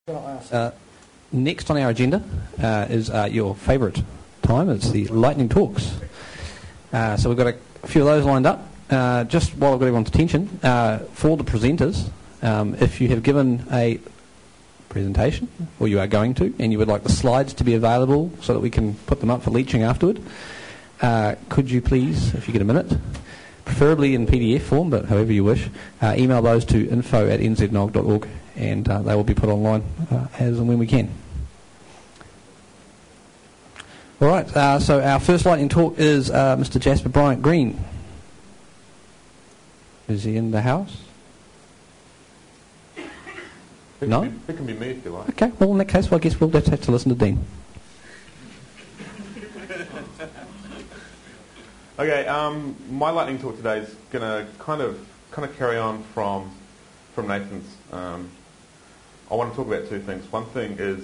Next on our agenda is your favourite time. It's the lightning talks. So we've got a few of those lined up. Just while I've got everyone's attention, for the presenters, if you have given a presentation, or you are going to, and you would like the slides to be available so that we can put them up for leeching afterward, could you please, if you get a minute, preferably in PDF form, but however you wish, email those to info@nznog.org, and they will be put online as and when we can. All right, so our first lightning talk is Mr. Jasper Bryant Green. Is he in the house? No? It can be me if you like. Okay, well in that case, I guess we'll just have to listen to Dean. Okay, my lightning talk today is going to kind of carry on from Nathan's. I want to talk about two things. One thing is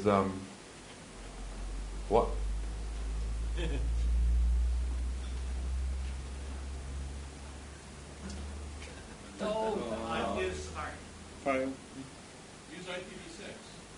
what? Fail. Use IPv6.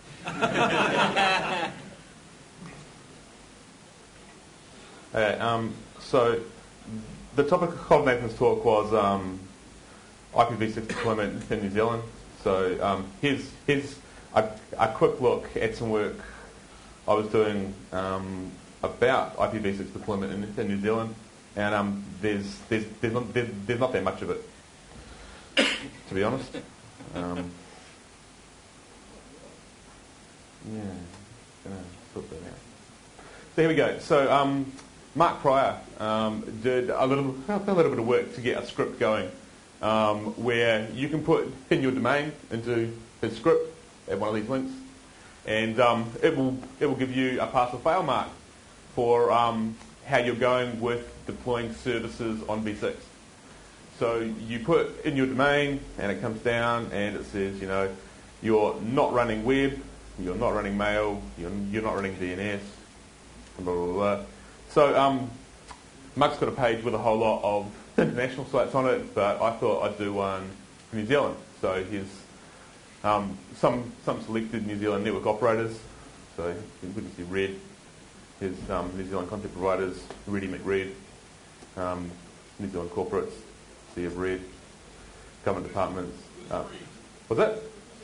Okay, so the topic of Nathan's talk was IPv6 deployment in New Zealand. So here's a quick look at some work I was doing about IPv6 deployment in New Zealand, and there's not that much of it, to be honest. Gonna sort that out. So here we go. So Mark Pryor did a little bit of work to get a script going, where you can put in your domain into his script at one of these links, and it will give you a pass or fail mark for how you're going with deploying services on V6. So you put in your domain, and it comes down, and it says, you're not running web, you're not running mail, you're not running DNS, blah, blah, blah. So Mark's got a page with a whole lot of international sites on it, but I thought I'd do one for New Zealand. So here's some selected New Zealand network operators. So we can see Red. Here's New Zealand content providers, Reddy McRed, New Zealand corporates, Sea of Red, government departments. Was that?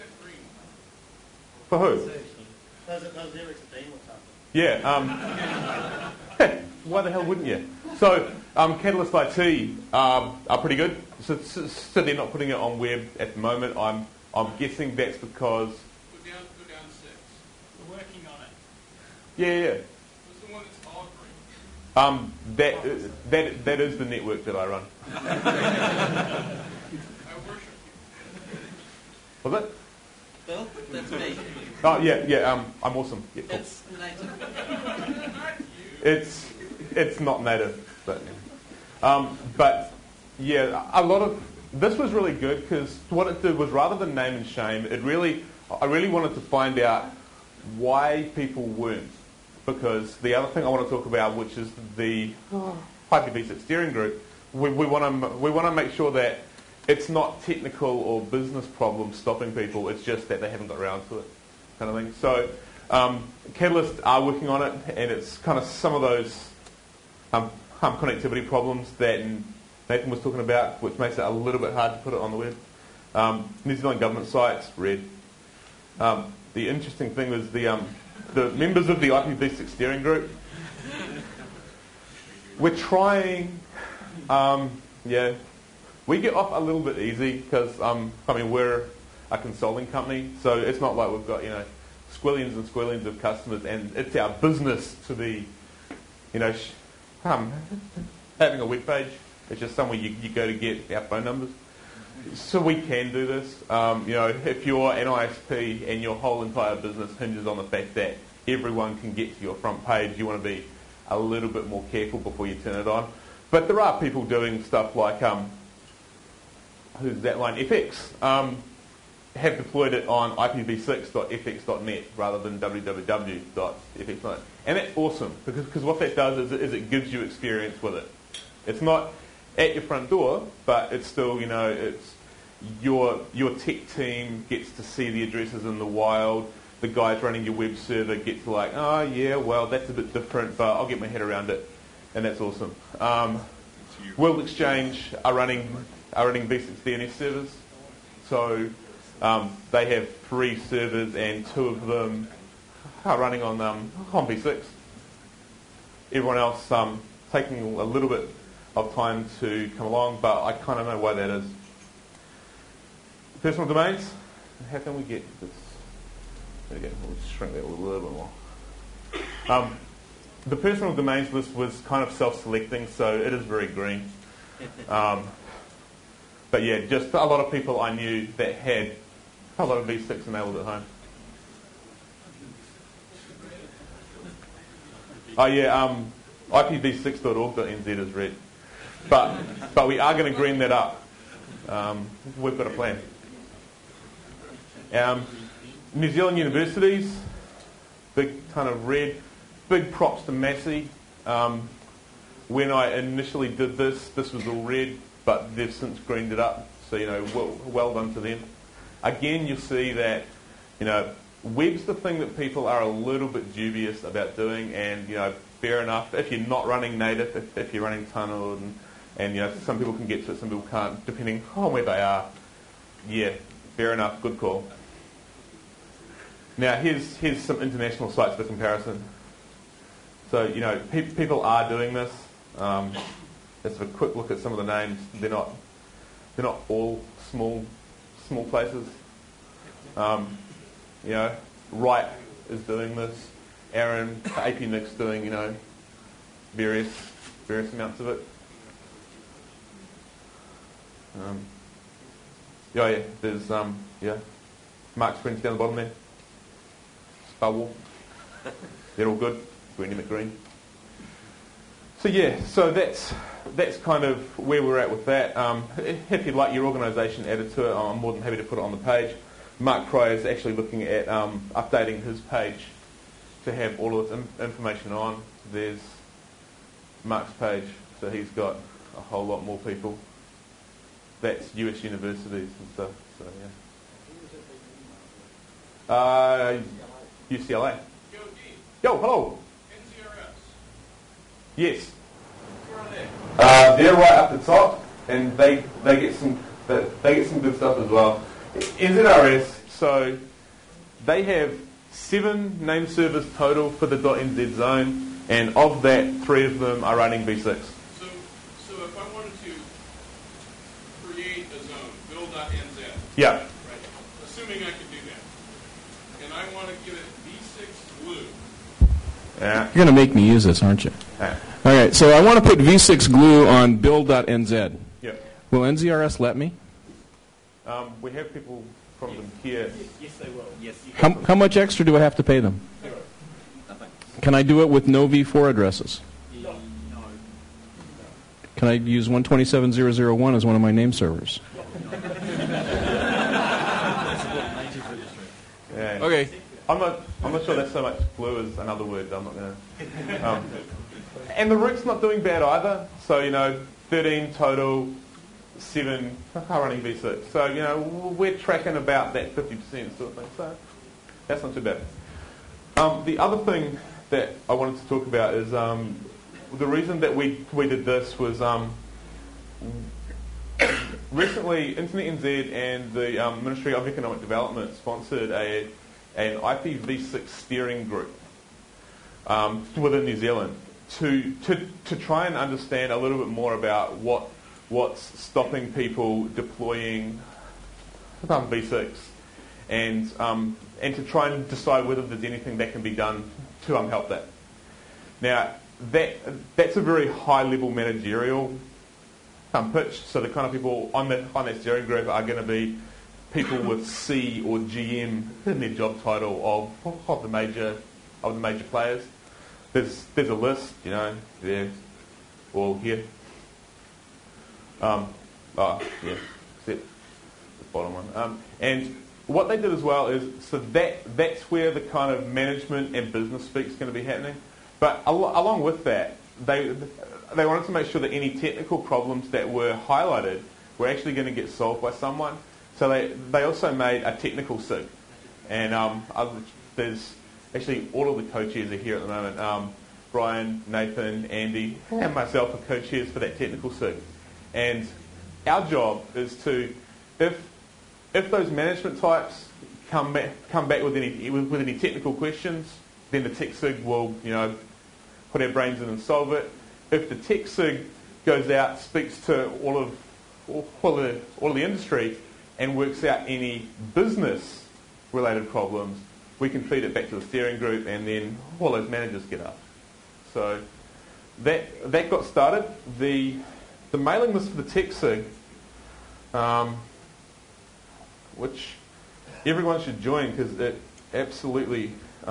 For who? Those lyrics are Dean or something. Yeah. Why the hell wouldn't you? So Catalyst IT are pretty good. So they're not putting it on web at the moment. I'm guessing that's because. Go down 6. We're working on it. Yeah. What's the one that's all green? That is the network that I run. I worship you. Was it? Bill, that's me. Oh yeah. I'm awesome. Yeah, cool. It's native. It's not native, but yeah, a lot of this was really good because what it did was, rather than name and shame, I really wanted to find out why people weren't. Because the other thing I want to talk about, which is the IPv6 steering group, we want to make sure that it's not technical or business problems stopping people. It's just that they haven't got around to it, kind of thing. So Catalyst are working on it, and it's kind of some of those connectivity problems that Nathan was talking about, which makes it a little bit hard to put it on the web. New Zealand government sites, Red. The interesting thing was the members of the IPv6 steering group. We're trying, we get off a little bit easy because, we're a consulting company, so it's not like we've got, squillions and squillions of customers, and it's our business to be, having a web page. It's just somewhere you go to get our phone numbers. So we can do this. If you're an ISP and your whole entire business hinges on the fact that everyone can get to your front page, you want to be a little bit more careful before you turn it on. But there are people doing stuff like, who's that line? FX. Have deployed it on IPv6.fx.net rather than www.fx.net. And that's awesome, because what that does is it gives you experience with it. It's not at your front door, but it's still, it's your tech team gets to see the addresses in the wild. the guys running your web server get to like, oh yeah, well that's a bit different, but I'll get my head around it, and that's awesome. World Exchange are running V6 DNS servers, so they have 3 servers and 2 of them are running on V6. Everyone else taking a little bit of time to come along, but I kind of know why that is. Personal domains. How can we get this? There we go. We'll shrink that a little bit more. The personal domains list was kind of self-selecting, so it is very green. But yeah, just a lot of people I knew that had a lot of V6 enabled at home. Oh yeah, IPv6.org.nz is red. But we are going to green that up. We've got a plan. New Zealand universities, big kind of red. Big props to Massey. When I initially did this was all red, but they've since greened it up. So, well done to them. Again, you'll see that, web's the thing that people are a little bit dubious about doing, and, fair enough. If you're not running native, if you're running tunneled, and some people can get to it, some people can't, depending on where they are. Yeah, fair enough, good call. Now, here's some international sites for comparison. So, people are doing this. Let's have a quick look at some of the names. They're not all small places. Wright is doing this. Aaron, APNIC's doing, various amounts of it. There's Mark Springs down the bottom there. Sparwall. They're all good. Green and green. So that's kind of where we're at with that. If you'd like your organisation added to it, I'm more than happy to put it on the page. Mark Pryor is actually looking at updating his page to have all of its information on. There's Mark's page, so he's got a whole lot more people. That's US universities and stuff. So yeah. UCLA. Yo, hello. Yes. They're right up the top, and they get some good stuff as well. NZRS, so they have 7 name servers total for the .nz zone, and of that, 3 of them are running V6. So if I wanted to create a zone, build.nz. Yeah. Right. Assuming I could do that, and I want to give it V6 glue. Yeah. You're going to make me use this, aren't you? Yeah. All right, so I want to put V6 glue on build.nz. Yep. Will NZRS let me? We have people from them here. Yes, they will. Yes. How much extra do I have to pay them? Nothing. Can I do it with no V4 addresses? No. Can I use 127.0.0.1 as one of my name servers? Yeah. Okay. I'm not sure that's so much glue as another word. I'm not going to. And the root's not doing bad either. So 13 total, 7 are running V6. So we're tracking about that 50% sort of thing. So that's not too bad. The other thing that I wanted to talk about is the reason that we did this was recently Internet NZ and the Ministry of Economic Development sponsored an IPv6 steering group within New Zealand to try and understand a little bit more about what's stopping people deploying V6 and to try and decide whether there's anything that can be done to help that. Now that's a very high level managerial pitch. So the kind of people on that steering group are going to be people with C or GM in their job title of the major players. There's a list, they're all here. Except the bottom one. And what they did as well is, so that's where the kind of management and business speak is going to be happening. But along with that, they wanted to make sure that any technical problems that were highlighted were actually going to get solved by someone. So they also made a technical SIG. And there's actually all of the co-chairs are here at the moment. Brian, Nathan, Andy, and myself are co-chairs for that technical SIG. And our job is to, if those management types come back with any technical questions, then the tech SIG will, put our brains in and solve it. If the tech SIG goes out, speaks to all of the industry, and works out any business-related problems, we can feed it back to the steering group, and then all those managers get up. So that got started. The mailing list for the tech SIG, which everyone should join because it absolutely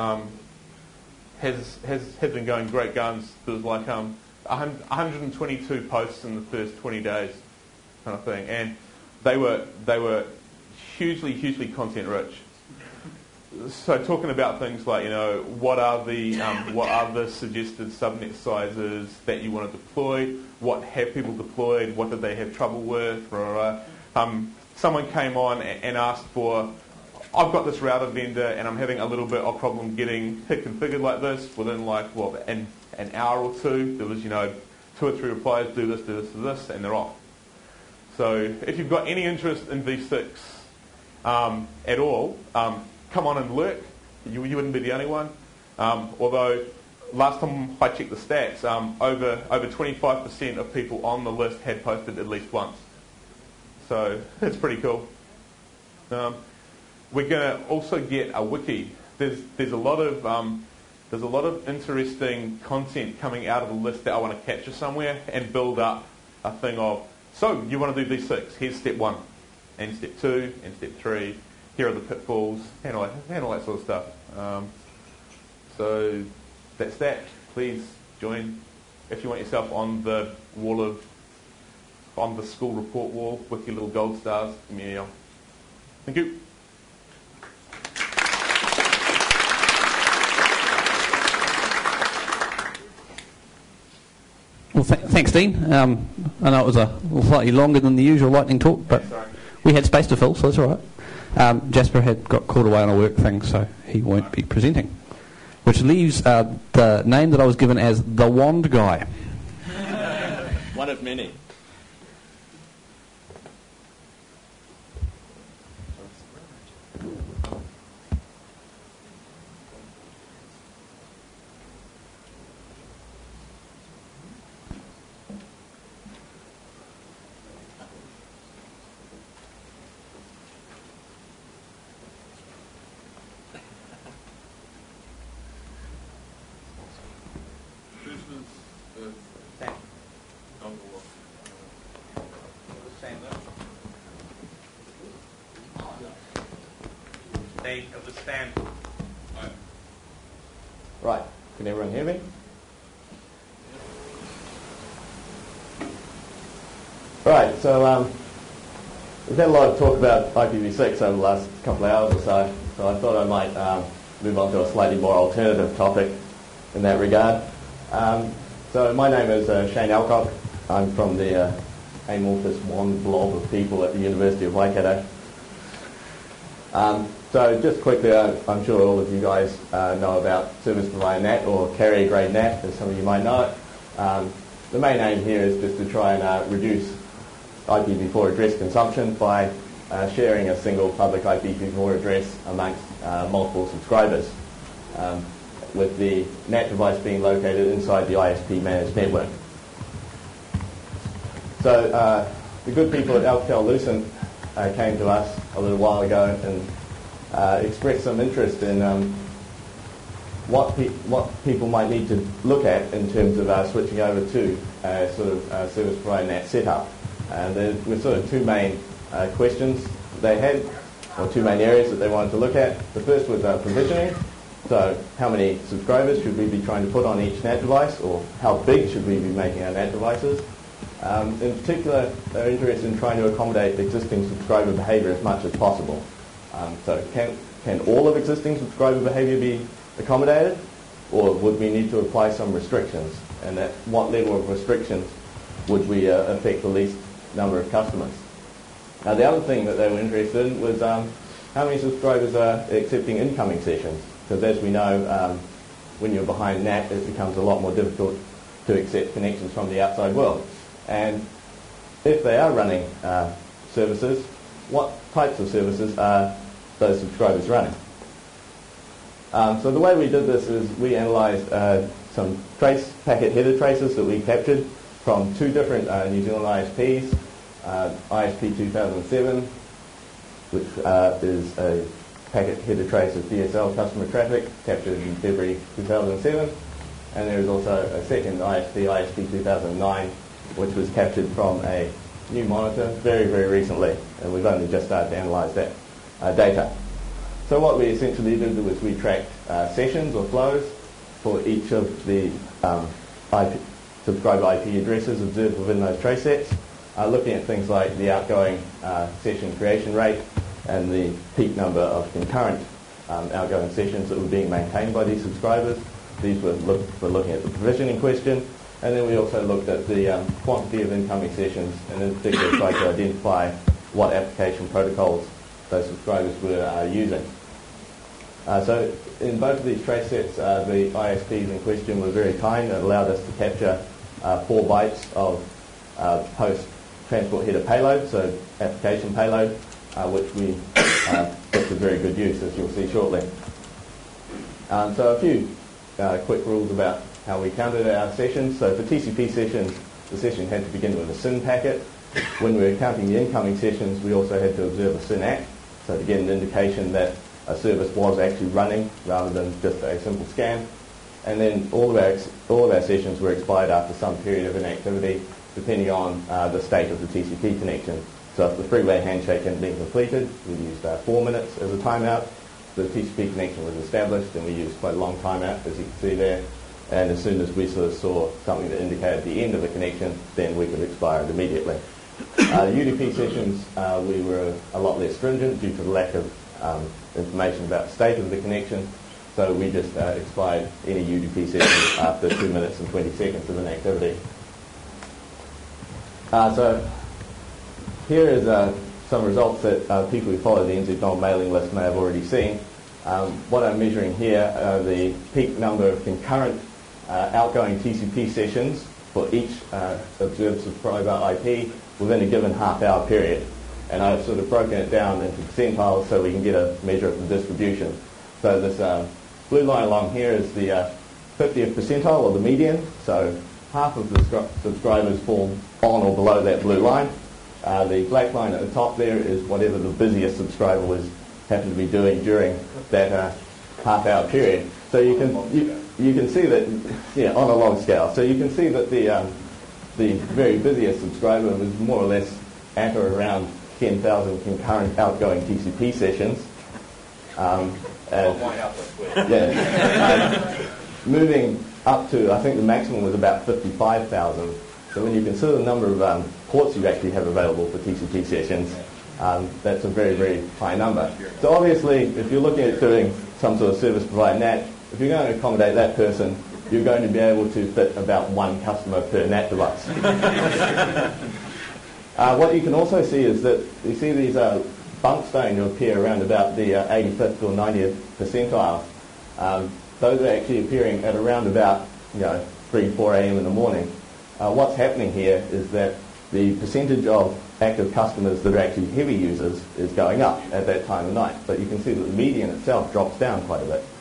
has been going great guns. There was like 122 posts in the first 20 days, kind of thing, and they were hugely content rich. So talking about things like, what are the suggested subnet sizes that you want to deploy? What have people deployed? What did they have trouble with? Someone came on and asked for, I've got this router vendor and I'm having a little bit of problem getting it configured like this. Within an hour or two, there was 2 or 3 replies, do this, and they're off. So if you've got any interest in V6 at all, come on and lurk. You wouldn't be the only one. Although last time I checked the stats, over 25% of people on the list had posted at least once. So it's pretty cool. We're going to also get a wiki. There's a lot of interesting content coming out of the list that I want to capture somewhere and build up a thing of. So you want to do V6? Here's step 1, and step 2, and step 3. Here are the pitfalls, and all that sort of stuff. So that's that. Please join if you want yourself on the school report wall with your little gold stars. Give me a yell. Thank you. Well, thanks, Dean. I know it was a slightly longer than the usual lightning talk, but we had space to fill, so that's all right. Jasper had got caught away on a work thing, so he won't be presenting. Which leaves the name that I was given as the Wand Guy. One of many. Of the stand. Right, can everyone hear me? Right, so we've had a lot of talk about IPv6 over the last couple of hours or so I thought I might move on to a slightly more alternative topic in that regard. So my name is Shane Alcock. I'm from the amorphous one blob of people at the University of Waikato. So just quickly, I'm sure all of you guys know about Service Provider NAT or Carrier Grade NAT, as some of you might know it. The main aim here is just to try and reduce IPv4 address consumption by sharing a single public IPv4 address amongst multiple subscribers, with the NAT device being located inside the ISP managed network. So the good people at Alcatel-Lucent came to us a little while ago and expressed some interest in what people might need to look at in terms of switching over to sort of service provider NAT setup. And there were sort of 2 main questions they had, or 2 main areas that they wanted to look at. The first was provisioning. So how many subscribers should we be trying to put on each NAT device, or how big should we be making our NAT devices? In particular, they're interested in trying to accommodate existing subscriber behavior as much as possible. So can all of existing subscriber behavior be accommodated, or would we need to apply some restrictions? And at what level of restrictions would we affect the least number of customers? Now, the other thing that they were interested in was how many subscribers are accepting incoming sessions. because as we know, when you're behind NAT, it becomes a lot more difficult to accept connections from the outside world. And if they are running services, what types of services are those subscribers running? So the way we did this is we analysed some packet header traces that we captured from two different New Zealand ISPs, ISP 2007, which is a packet header trace of DSL customer traffic captured in February 2007, and there is also a second ISP, ISP 2009, which was captured from a new monitor very, very recently, and we've only just started to analyse that data. So what we essentially did was we tracked sessions or flows for each of the subscriber IP addresses observed within those trace sets, looking at things like the outgoing session creation rate and the peak number of concurrent outgoing sessions that were being maintained by these subscribers. These were looking at the provisioning question, and then we also looked at the quantity of incoming sessions, and in particular tried to identify what application protocols those subscribers were using. So in both of these trace sets, the ISPs in question were very kind and allowed us to capture 4 bytes of post-transport header payload, so application payload, which we put to very good use, as you'll see shortly. So a few quick rules about how we counted our sessions. So for TCP sessions, the session had to begin with a SYN packet. When we were counting the incoming sessions, we also had to observe a SYN ACK, so to get an indication that a service was actually running rather than just a simple scan. And then all of our sessions were expired after some period of inactivity, depending on the state of the TCP connection. So if the freeway handshake hadn't been completed, we used 4 minutes as a timeout. The TCP connection was established, and we used quite a long timeout, as you can see there. And as soon as we sort of saw something that indicated the end of the connection, then we could expire it immediately. UDP sessions, we were a lot less stringent due to the lack of information about the state of the connection. So we just expired any UDP session after 2 minutes and 20 seconds of inactivity. So here is some results that people who follow the NZ mailing list may have already seen. What I'm measuring here are the peak number of concurrent outgoing TCP sessions for each observed subscriber IP within a given half-hour period. And I've sort of broken it down into percentiles so we can get a measure of the distribution. So this blue line along here is the 50th percentile, or the median. So half of the subscribers fall on or below that blue line. The black line at the top there is whatever the busiest subscriber was happened to be doing during that half-hour period. So you can see that, on a long scale. So you can see that the very busiest subscriber was more or less at or around 10,000 concurrent outgoing TCP sessions. Moving up to, I think the maximum was about 55,000. So when you consider the number of ports you actually have available for TCP sessions, that's a very, very high number. So obviously, if you're looking at doing some sort of service provider NAT, if you're going to accommodate that person, you're going to be able to fit about 1 customer per NAT device. What you can also see is that you see these bumps starting to appear around about the 85th or 90th percentile. Those are actually appearing at around about 3, 4 a.m. in the morning. What's happening here is that the percentage of active customers that are actually heavy users is going up at that time of night. But you can see that the median itself drops down quite a bit.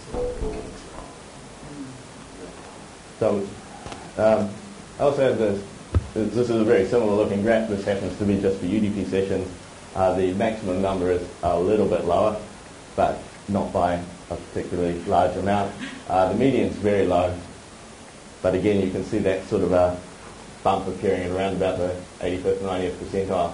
So I also have this. This is a very similar looking graph. This happens to be just for UDP sessions. The maximum number is a little bit lower, but not by a particularly large amount. The median is very low, but again you can see that sort of a bump appearing at around about the 85th, 90th percentile.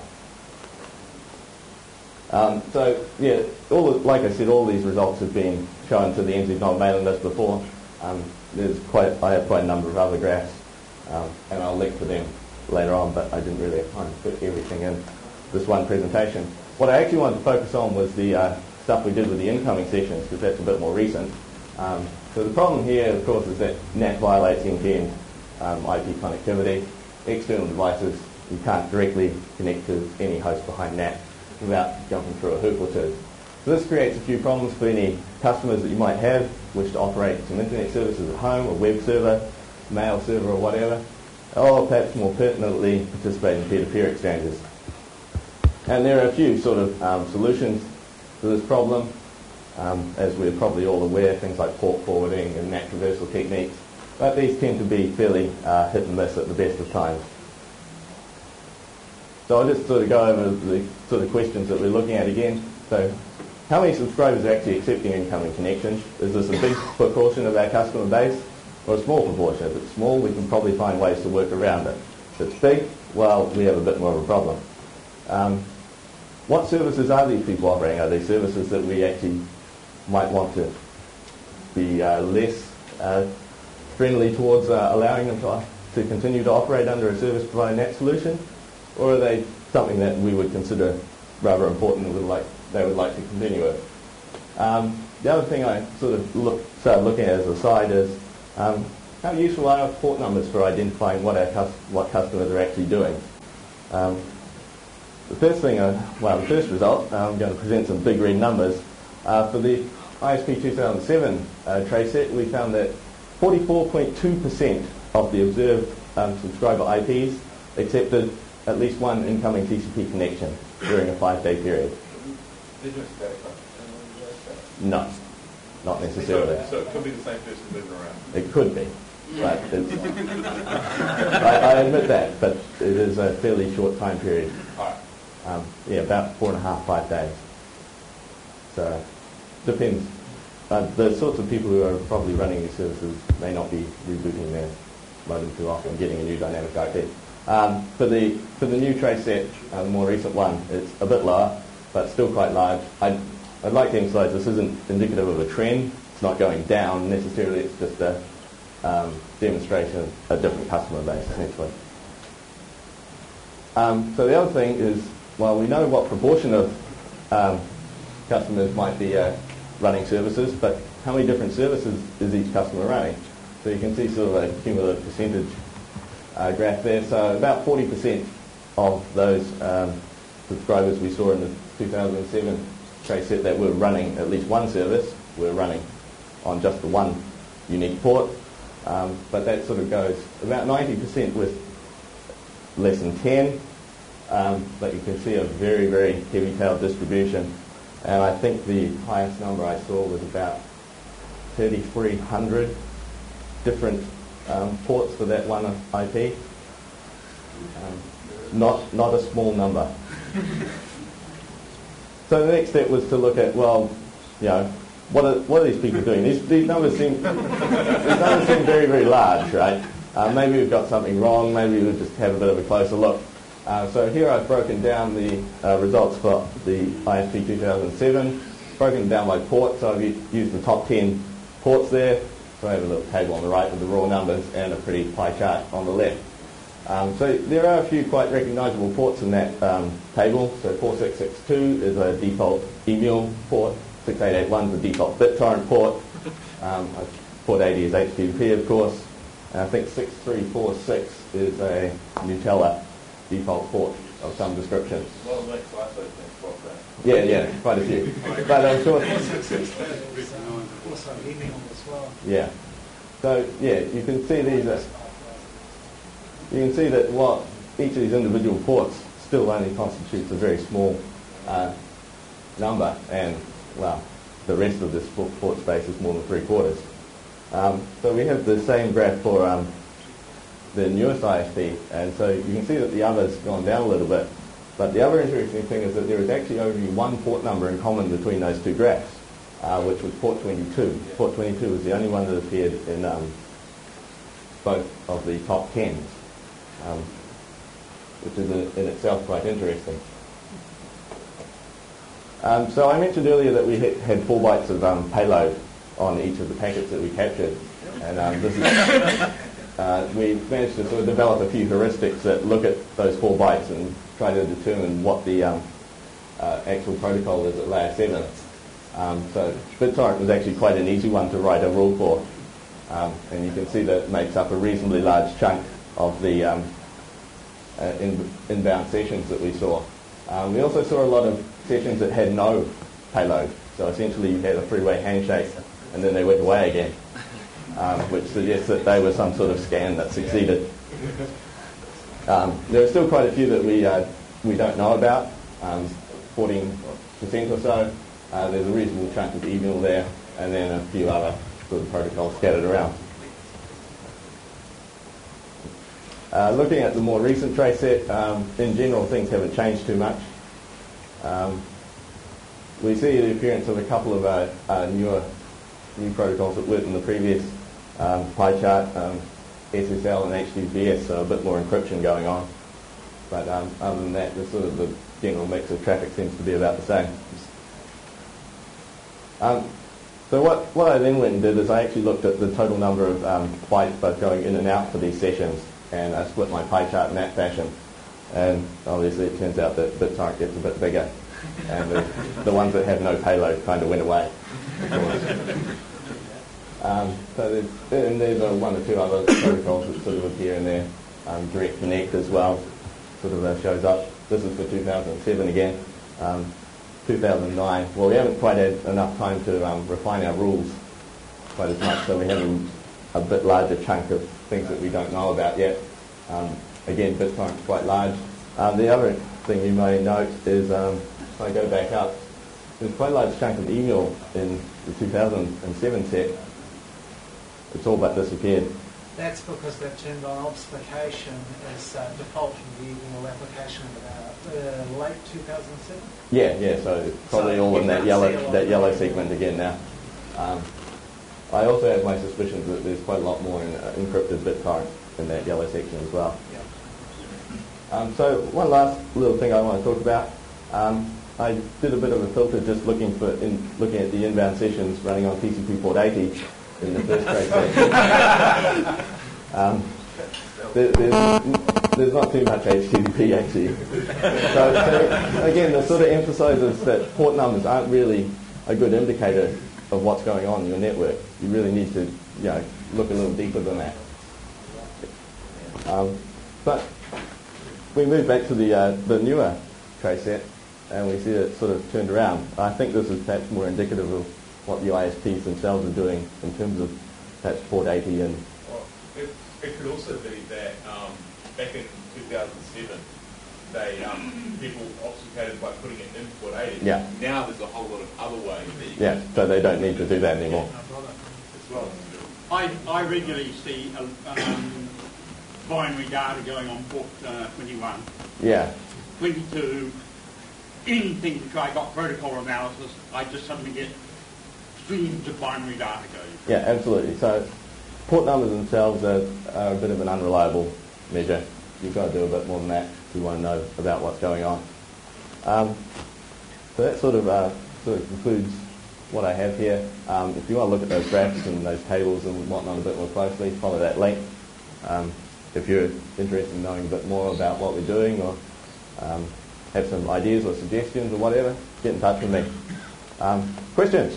Like I said, all these results have been shown to the NZ mailing list before. I have quite a number of other graphs, and I'll link to them later on, but I didn't really have time to put everything in this one presentation. What I actually wanted to focus on was the stuff we did with the incoming sessions, because that's a bit more recent. So the problem here, of course, is that NAT violates end-to-end IP connectivity. External devices, you can't directly connect to any host behind NAT without jumping through a hoop or two. So this creates a few problems for any customers that you might have, wish to operate some internet services at home, a web server, mail server or whatever, or perhaps more pertinently participate in peer-to-peer exchanges. And there are a few sort of solutions to this problem. As we're probably all aware, things like port forwarding and NAT traversal techniques, but these tend to be fairly hit and miss at the best of times. So I'll just sort of go over the sort of questions that we're looking at again. So how many subscribers are actually accepting incoming connections? Is this a big proportion of our customer base or a small proportion? If it's small, we can probably find ways to work around it. If it's big, well, we have a bit more of a problem. What services are these people offering? Are they services that we actually might want to be less friendly towards allowing them to continue to operate under a service provider NAT solution? Or are they something that we would consider rather important and they would like to continue with? The other thing I sort of started looking at as a side is how useful are port numbers for identifying what customers are actually doing? The first result, I'm going to present some big red numbers. For the ISP 2007 trace set, we found that 44.2% of the observed subscriber IPs accepted at least one incoming TCP connection during a 5-day period. No, not necessarily. So it could be the same person moving around. It could be, but I admit that, but it is a fairly short time period. All right. About 4.5, 5 days. So, depends. The sorts of people who are probably running these services may not be rebooting their modem too often, getting a new dynamic IP. For the new trace set, the more recent one, it's a bit lower, but still quite large. I'd like to emphasise this isn't indicative of a trend. It's not going down necessarily. It's just a demonstration of a different customer base, essentially. So the other thing is, well, we know what proportion of customers might be running services, but how many different services is each customer running? So you can see sort of a cumulative percentage graph there. So about 40% of those subscribers we saw in the 2007 trace set that were running at least one service were running on just the one unique port. But that sort of goes about 90% with less than 10. But you can see a very, very heavy-tailed distribution. And I think the highest number I saw was about 3,300 different ports for that one IP. Not a small number. So the next step was to look at, well, what are these people doing? These numbers seem very, very large, right? Maybe we've got something wrong. Maybe we'll just have a bit of a closer look. So here I've broken down the results for the ISP 2007, broken down by port. So I've used the top 10 ports there. So I have a little table on the right with the raw numbers and a pretty pie chart on the left. So there are a few quite recognisable ports in that table. So 4662 is a default EMUL port. 6881 is a default BitTorrent port. Port 80 is HTTP, of course. And I think 6346 is a Gnutella default port of some description. Well, makes ISO things well, Yeah, quite a few. But I'm sure. Also email as well. Yeah. So you can see these. You can see that what each of these individual ports still only constitutes a very small number, and well, the rest of this port space is more than 3/4. So we have the same graph for the newest ISP, and so you can see that the other's gone down a little bit. But the other interesting thing is that there is actually only one port number in common between those two graphs, which was port 22. Port 22 was the only one that appeared in both of the top 10s, which is in itself quite interesting. So I mentioned earlier that we had 4 bytes of payload on each of the packets that we captured, and this is, we managed to sort of develop a few heuristics that look at those 4 bytes and try to determine what the actual protocol is at layer 7. So BitTorrent was actually quite an easy one to write a rule for, and you can see that it makes up a reasonably large chunk of the inbound sessions that we saw. We also saw a lot of sessions that had no payload. So essentially you had a three-way handshake and then they went away again, which suggests that they were some sort of scan that succeeded. There are still quite a few that we don't know about, 14% or so. There's a reasonable chunk of email there, and then a few other sort of protocols scattered around. Looking at the more recent trace set, in general things haven't changed too much. We see the appearance of a couple of new protocols that weren't in the previous pie chart, SSL and HTTPS, so a bit more encryption going on. But other than that, the general mix of traffic seems to be about the same. So what I then went and did is I actually looked at the total number of bytes both going in and out for these sessions, and I split my pie chart in that fashion. And obviously it turns out that BitTorrent gets a bit bigger, and the ones that have no payload kind of went away. So there's one or two other protocols that sort of appear in there. Direct Connect as well sort of shows up. This is for 2007 again. 2009, well, we haven't quite had enough time to refine our rules quite as much, so we have a bit larger chunk of things that we don't know about yet. Again, BitTorrent's quite large. The other thing you may note is, if I go back up, there's quite a large chunk of email in the 2007 set. It's all but disappeared. That's because they've turned on obfuscation as default in the email application late 2007. Yeah. So it's probably all in that yellow segment again now. I also have my suspicions that there's quite a lot more in encrypted BitTorrent in that yellow section as well. Yeah. So one last little thing I want to talk about. I did a bit of a filter just looking at the inbound sessions running on TCP port 80 in the first trace set. There's not too much HTTP actually. So again, this sort of emphasizes that port numbers aren't really a good indicator of what's going on in your network. You really need to look a little deeper than that. But we move back to the newer trace set, and we see it sort of turned around. I think this is perhaps more indicative of what the ISPs themselves are doing in terms of perhaps port 80 and... Well, it could also be that back in 2007, people obfuscated by putting it in port 80. Yeah. Now there's a whole lot of other ways that you Yeah, so they don't need to do that anymore. as well. I regularly see binary data going on port 21, Yeah. 22, anything to try got protocol analysis, I just suddenly get streams of binary data going. Yeah, absolutely. So port numbers themselves are a bit of an unreliable measure. You've got to do a bit more than that if you want to know about what's going on. So that sort of concludes what I have here. If you want to look at those graphs and those tables and whatnot a bit more closely, follow that link. If you're interested in knowing a bit more about what we're doing or have some ideas or suggestions or whatever, get in touch with me. Questions?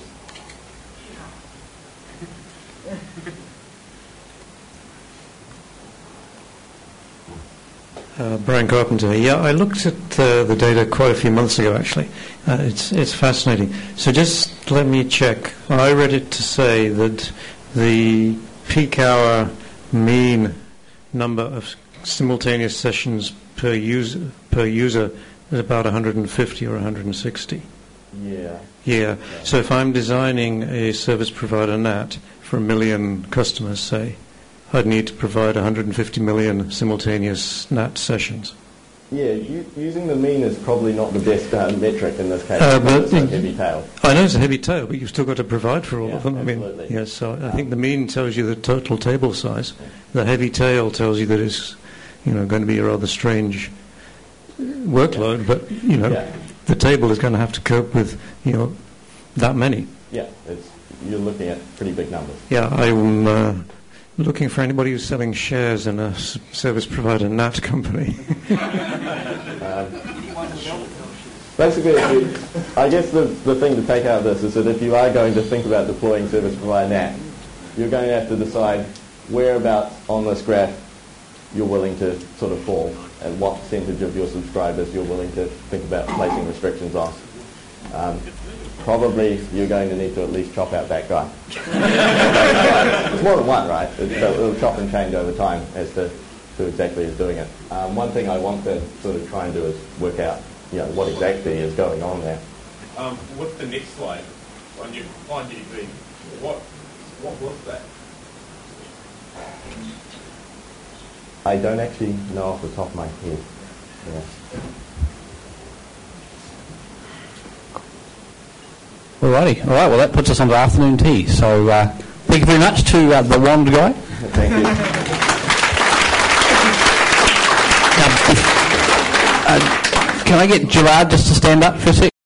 Brian Carpenter. Yeah, I looked at the data quite a few months ago, actually. It's fascinating. So just let me check. I read it to say that the peak hour mean number of simultaneous sessions per user is about 150 or 160. Yeah. So if I'm designing a service provider NAT for 1 million customers, say, I'd need to provide 150 million simultaneous NAT sessions. Yeah, using the mean is probably not the best metric in this case. But it's a heavy tail. I know it's a heavy tail, but you've still got to provide for all of them. Absolutely. I mean, yes. So I think the mean tells you the total table size. The heavy tail tells you that it's, going to be a rather strange workload, but the table is going to have to cope with that many. Yeah, you're looking at pretty big numbers. Yeah, I'm looking for anybody who's selling shares in a service provider NAT company. Basically, I guess the thing to take out of this is that if you are going to think about deploying service provider NAT, you're going to have to decide whereabouts on this graph you're willing to sort of fall and what percentage of your subscribers you're willing to think about placing restrictions on. probably you're going to need to at least chop out that guy. It's more than one, right? It'll chop and change over time as to who exactly is doing it. One thing I want to sort of try and do is work out, what exactly is going on there. What's the next slide on your IDV? What was that? I don't actually know off the top of my head. Yeah. Alrighty. All right. Well, that puts us on to afternoon tea. So thank you very much to the wand guy. Thank you. Can I get Gerard just to stand up for a sec?